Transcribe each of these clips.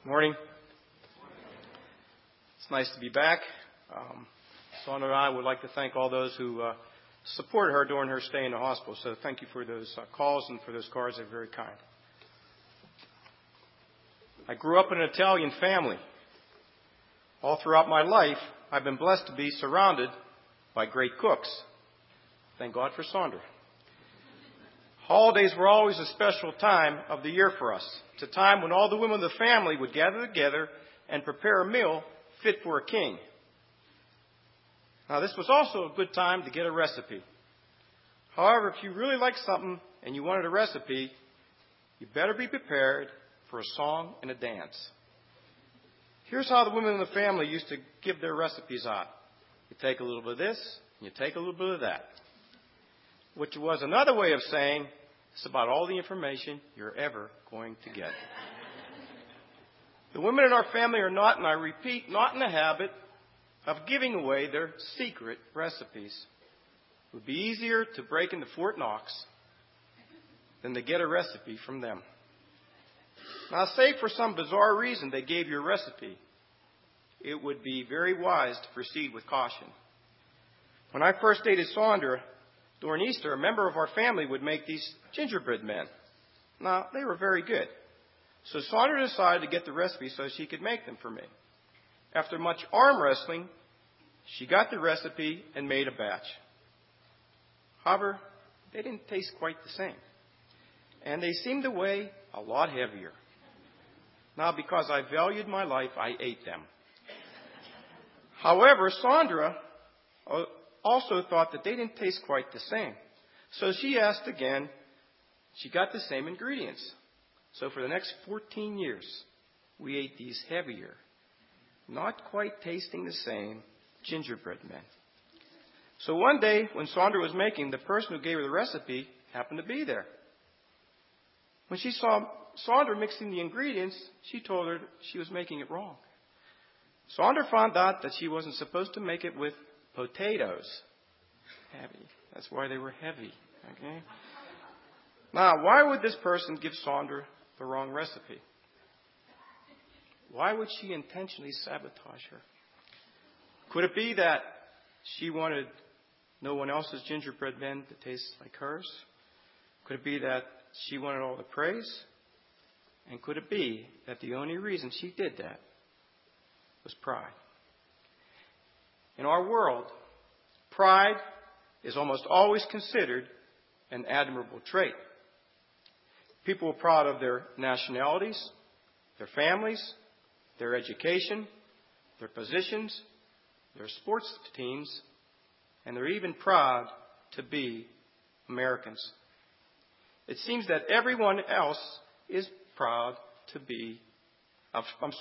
Morning. It's nice to be back. Sandra and I would like to thank all those who supported her during her stay in the hospital. So thank you for those calls and for those cards. They're very kind. I grew up in an Italian family. All throughout my life, I've been blessed to be surrounded by great cooks. Thank God for Sandra. Holidays were always a special time of the year for us. It's a time when all the women of the family would gather together and prepare a meal fit for a king. Now, this was also a good time to get a recipe. However, if you really like something and you wanted a recipe, you better be prepared for a song and a dance. Here's how the women in the family used to give their recipes out. You take a little bit of this, and you take a little bit of that. Which was another way of saying, it's about all the information you're ever going to get. The women in our family are not, and I repeat, not in the habit of giving away their secret recipes. It would be easier to break into Fort Knox than to get a recipe from them. Now, say for some bizarre reason they gave you a recipe, it would be very wise to proceed with caution. When I first dated Sandra, during Easter, a member of our family would make these gingerbread men. Now, they were very good. So Sandra decided to get the recipe so she could make them for me. After much arm wrestling, she got the recipe and made a batch. However, they didn't taste quite the same. And they seemed to weigh a lot heavier. Now, because I valued my life, I ate them. However, Sandra also thought that they didn't taste quite the same. So she asked again. She got the same ingredients. So for the next 14 years, we ate these heavier, not quite tasting the same gingerbread men. So one day, when Sandra was making, the person who gave her the recipe happened to be there. When she saw Sandra mixing the ingredients, she told her she was making it wrong. Sandra found out that she wasn't supposed to make it with potatoes. Heavy. That's why they were heavy. Okay? Now, why would this person give Sandra the wrong recipe? Why would she intentionally sabotage her? Could it be that she wanted no one else's gingerbread men to taste like hers? Could it be that she wanted all the praise? And could it be that the only reason she did that was pride? In our world, pride is almost always considered an admirable trait. People are proud of their nationalities, their families, their education, their positions, their sports teams, and they're even proud to be Americans. It seems that everyone else is proud to be, let's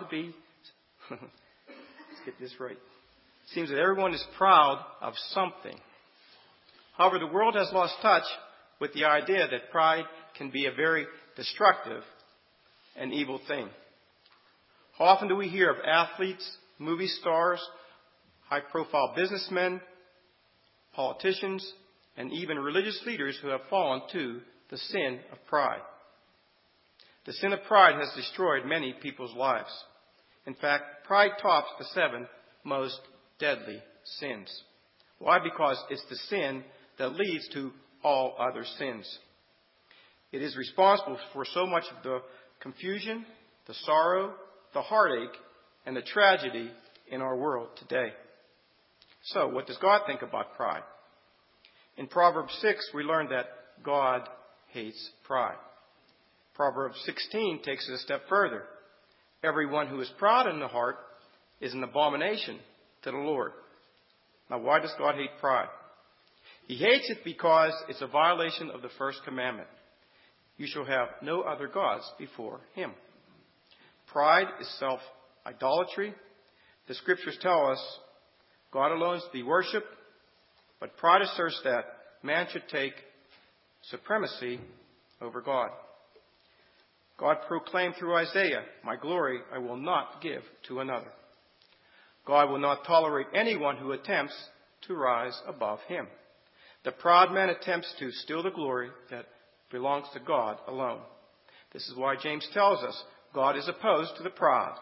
get this right. It seems that everyone is proud of something. However, the world has lost touch with the idea that pride can be a very destructive and evil thing. How often do we hear of athletes, movie stars, high-profile businessmen, politicians, and even religious leaders who have fallen to the sin of pride? The sin of pride has destroyed many people's lives. In fact, pride tops the 7 most deadly sins. Why? Because it's the sin that leads to all other sins. It is responsible for so much of the confusion, the sorrow, the heartache, and the tragedy in our world today. So, what does God think about pride? In Proverbs 6, we learn that God hates pride. Proverbs 16 takes it a step further. Everyone who is proud in the heart is an abomination to the Lord. Now, why does God hate pride? He hates it because it's a violation of the first commandment. You shall have no other gods before Him. Pride is self-idolatry. The Scriptures tell us God alone is to be worshipped, but pride asserts that man should take supremacy over God. God proclaimed through Isaiah, "My glory I will not give to another." God will not tolerate anyone who attempts to rise above Him. The proud man attempts to steal the glory that belongs to God alone. This is why James tells us, God is opposed to the proud.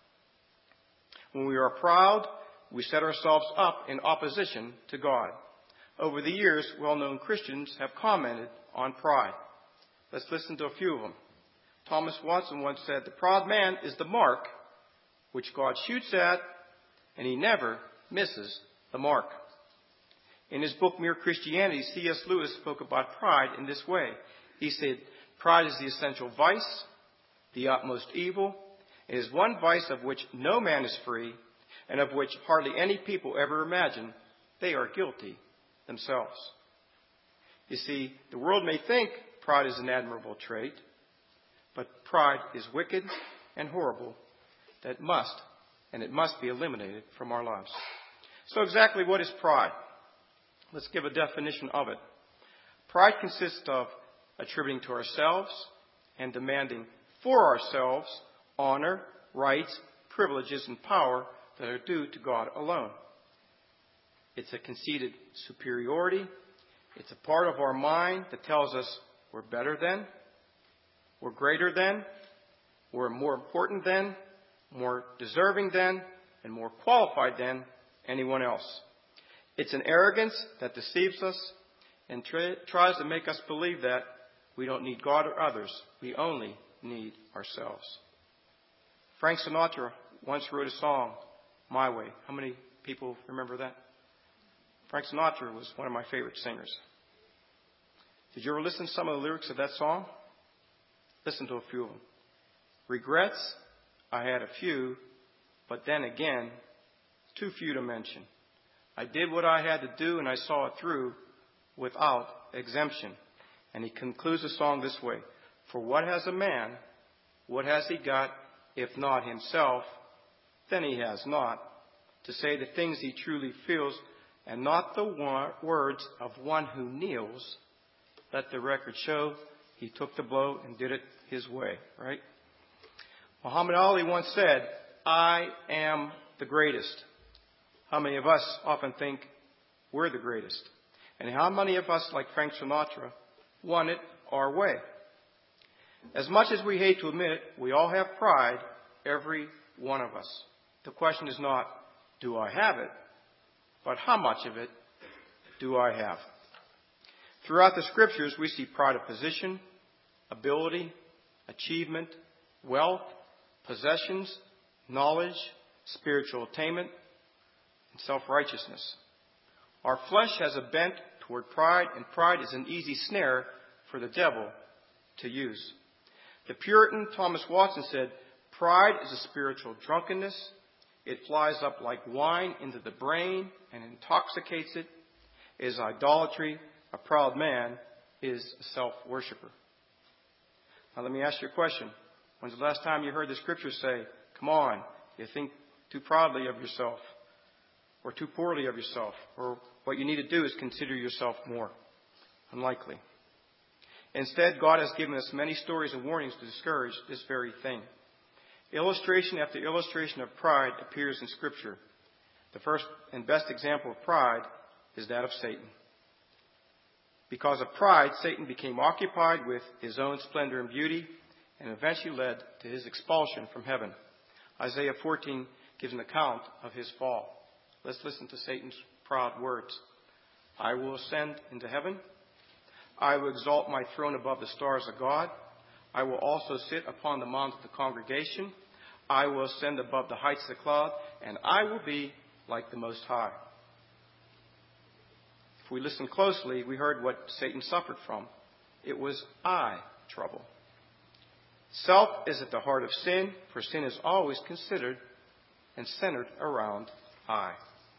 When we are proud, we set ourselves up in opposition to God. Over the years, well-known Christians have commented on pride. Let's listen to a few of them. Thomas Watson once said, "The proud man is the mark which God shoots at, and he never misses the mark." In his book, Mere Christianity, C.S. Lewis spoke about pride in this way. He said, "Pride is the essential vice, the utmost evil. It is one vice of which no man is free, and of which hardly any people ever imagine they are guilty themselves." You see, the world may think pride is an admirable trait, but pride is wicked and horrible. It must be eliminated from our lives. So exactly what is pride? Let's give a definition of it. Pride consists of attributing to ourselves and demanding for ourselves honor, rights, privileges, and power that are due to God alone. It's a conceited superiority. It's a part of our mind that tells us we're better than, we're greater than, we're more important than, more deserving than, and more qualified than anyone else. It's an arrogance that deceives us and tries to make us believe that we don't need God or others. We only need ourselves. Frank Sinatra once wrote a song, "My Way." How many people remember that? Frank Sinatra was one of my favorite singers. Did you ever listen to some of the lyrics of that song? Listen to a few of them. "Regrets, I had a few, but then again, too few to mention. I did what I had to do and I saw it through without exemption." And he concludes the song this way: "For what has a man? What has he got? If not himself, then he has not. To say the things he truly feels, and not the words of one who kneels. Let the record show he took the blow and did it his way." Right? Muhammad Ali once said, "I am the greatest." How many of us often think we're the greatest? And how many of us, like Frank Sinatra, want it our way? As much as we hate to admit it, we all have pride, every one of us. The question is not, do I have it? But how much of it do I have? Throughout the Scriptures, we see pride of position, ability, achievement, wealth, possessions, knowledge, spiritual attainment, and self-righteousness. Our flesh has a bent toward pride, and pride is an easy snare for the devil to use. The Puritan Thomas Watson said, "Pride is a spiritual drunkenness. It flies up like wine into the brain and intoxicates it. It is idolatry. A proud man is a self-worshipper." Now let me ask you a question. When's the last time you heard the Scripture say, "Come on, you think too proudly of yourself, or too poorly of yourself, or what you need to do is consider yourself more"? Unlikely. Instead, God has given us many stories and warnings to discourage this very thing. Illustration after illustration of pride appears in Scripture. The first and best example of pride is that of Satan. Because of pride, Satan became occupied with his own splendor and beauty, and eventually led to his expulsion from heaven. Isaiah 14 gives an account of his fall. Let's listen to Satan's proud words. "I will ascend into heaven. I will exalt my throne above the stars of God. I will also sit upon the mount of the congregation. I will ascend above the heights of the cloud, and I will be like the Most High." If we listen closely, we heard what Satan suffered from. It was I trouble. Self is at the heart of sin, for sin is always considered and centered around I.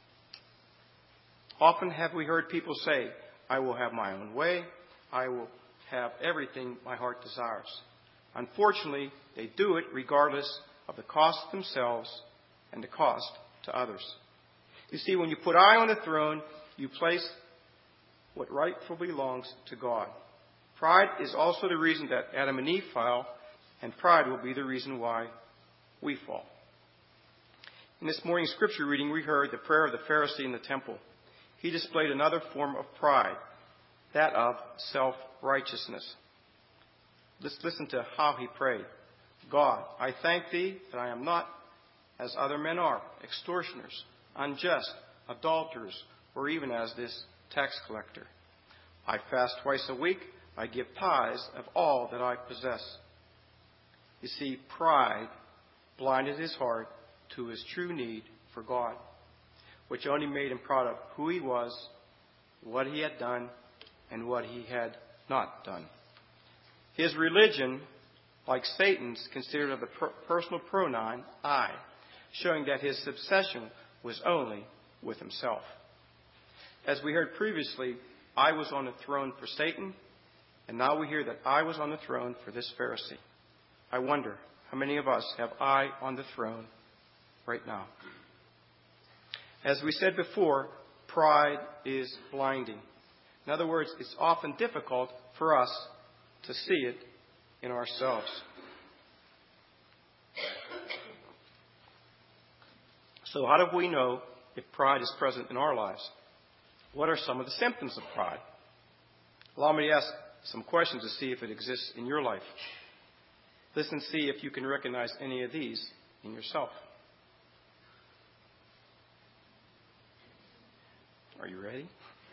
Often have we heard people say, "I will have my own way. I will have everything my heart desires." Unfortunately, they do it regardless of the cost to themselves and the cost to others. You see, when you put I on the throne, you place what rightfully belongs to God. Pride is also the reason that Adam and Eve fell, and pride will be the reason why we fall. In this morning's Scripture reading, we heard the prayer of the Pharisee in the temple. He displayed another form of pride, that of self-righteousness. Let's listen to how he prayed. God, I thank thee that I am not as other men are, extortioners, unjust, adulterers, or even as this tax collector. I fast twice a week. I give tithes of all that I possess. You see, pride blinded his heart to his true need for God, which only made him proud of who he was, what he had done, and what he had not done. His religion, like Satan's, considered of the personal pronoun I, showing that his obsession was only with himself. As we heard previously, I was on the throne for Satan, and now we hear that I was on the throne for this Pharisee. I wonder how many of us have I on the throne right now. As we said before, pride is blinding. In other words, it's often difficult for us to see it in ourselves. So how do we know if pride is present in our lives? What are some of the symptoms of pride? Allow me to ask some questions to see if it exists in your life. Listen and see if you can recognize any of these in yourself. Are you ready?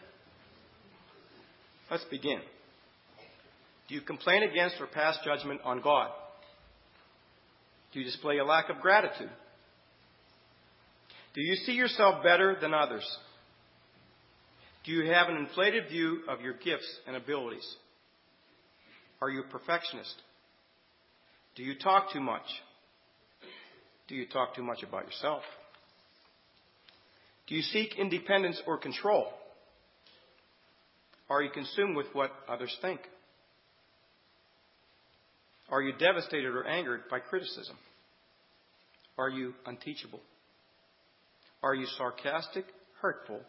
Let's begin. Do you complain against or pass judgment on God? Do you display a lack of gratitude? Do you see yourself better than others? Do you have an inflated view of your gifts and abilities? Are you a perfectionist? Do you talk too much? Do you talk too much about yourself? Do you seek independence or control? Are you consumed with what others think? Are you devastated or angered by criticism? Are you unteachable? Are you sarcastic, hurtful,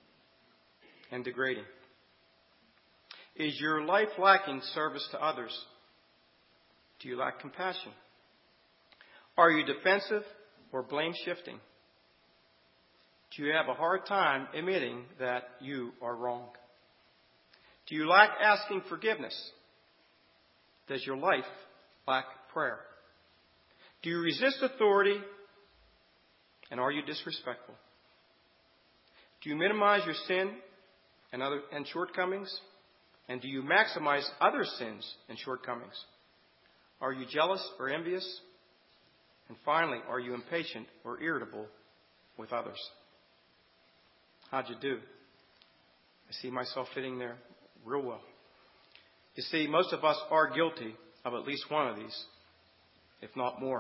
and degrading? Is your life lacking service to others? Do you lack compassion? Are you defensive or blame-shifting? Do you have a hard time admitting that you are wrong? Do you lack asking forgiveness? Does your life lack prayer? Do you resist authority? And are you disrespectful? Do you minimize your sin and shortcomings? And do you maximize other sins and shortcomings? Are you jealous or envious? And finally, are you impatient or irritable with others? How'd you do? I see myself fitting there real well. You see, most of us are guilty of at least one of these, if not more.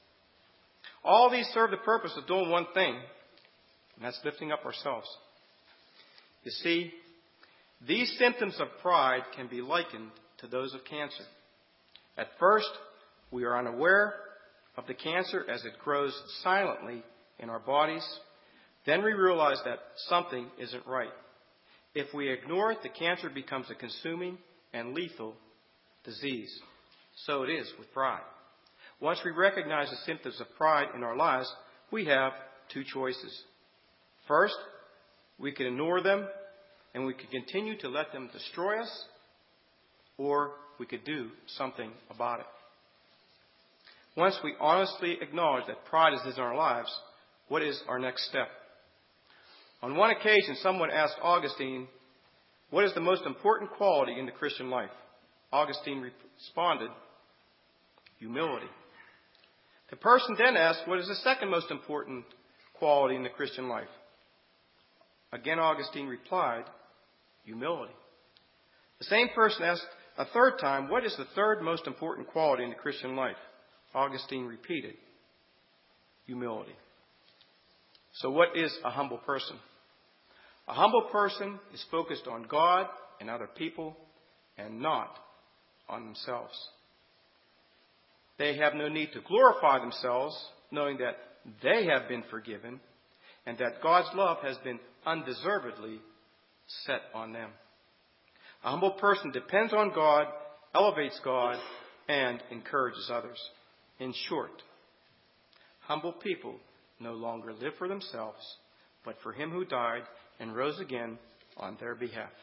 All these serve the purpose of doing one thing, and that's lifting up ourselves. You see, these symptoms of pride can be likened to those of cancer. At first, we are unaware of the cancer as it grows silently in our bodies. Then we realize that something isn't right. If we ignore it, the cancer becomes a consuming and lethal disease. So it is with pride. Once we recognize the symptoms of pride in our lives, we have two choices. First, we can ignore them and we can continue to let them destroy us, or we could do something about it. Once we honestly acknowledge that pride is in our lives, what is our next step? On one occasion, someone asked Augustine, what is the most important quality in the Christian life? Augustine responded, humility. The person then asked, what is the second most important quality in the Christian life? Again, Augustine replied, humility. The same person asked a third time, what is the third most important quality in the Christian life? Augustine repeated, humility. So what is a humble person? A humble person is focused on God and other people and not on themselves. They have no need to glorify themselves, knowing that they have been forgiven and that God's love has been undeservedly set on them. A humble person depends on God, elevates God, and encourages others. In short, humble people no longer live for themselves, but for him who died and rose again on their behalf.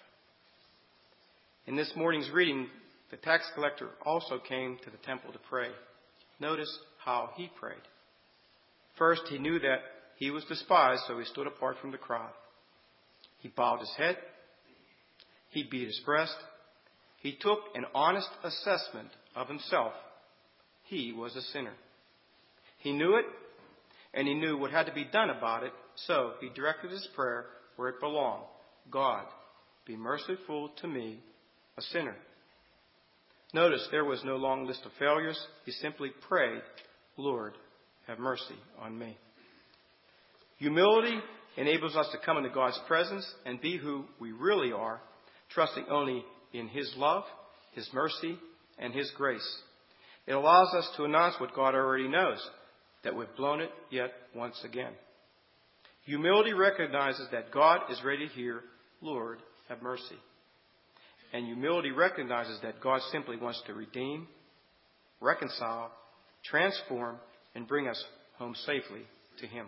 In this morning's reading, the tax collector also came to the temple to pray. Notice how he prayed. First, he knew that he was despised, so he stood apart from the crowd. He bowed his head. He beat his breast. He took an honest assessment of himself. He was a sinner. He knew it, and he knew what had to be done about it, so he directed his prayer where it belonged. God, be merciful to me, a sinner. Notice there was no long list of failures. He simply prayed, Lord, have mercy on me. Humility enables us to come into God's presence and be who we really are, trusting only in His love, His mercy, and His grace. It allows us to announce what God already knows, that we've blown it yet once again. Humility recognizes that God is ready to hear, Lord, have mercy. And humility recognizes that God simply wants to redeem, reconcile, transform, and bring us home safely to Him.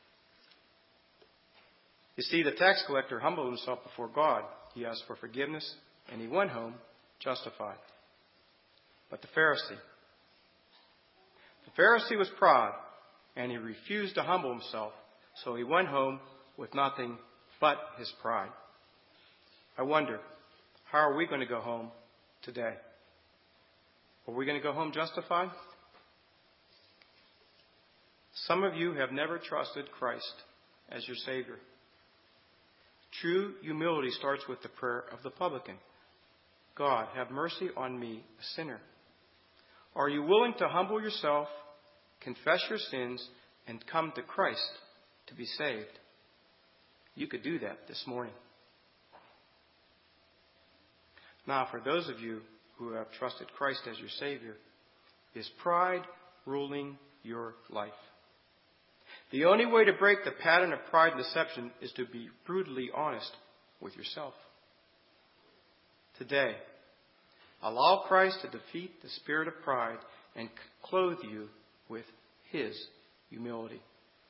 You see, the tax collector humbled himself before God. He asked for forgiveness, and he went home justified. But the Pharisee was proud, and he refused to humble himself, so he went home with nothing but his pride. I wonder, how are we going to go home today? Are we going to go home justified? Some of you have never trusted Christ as your Savior. True humility starts with the prayer of the publican. God, have mercy on me, a sinner. Are you willing to humble yourself, confess your sins, and come to Christ to be saved? You could do that this morning. Now, for those of you who have trusted Christ as your Savior, is pride ruling your life? The only way to break the pattern of pride and deception is to be brutally honest with yourself. Today, allow Christ to defeat the spirit of pride and clothe you with His humility.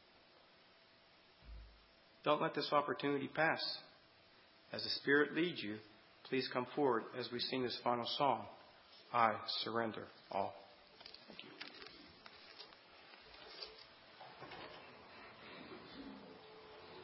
Don't let this opportunity pass. As the Spirit leads you, please come forward as we sing this final song, I Surrender All.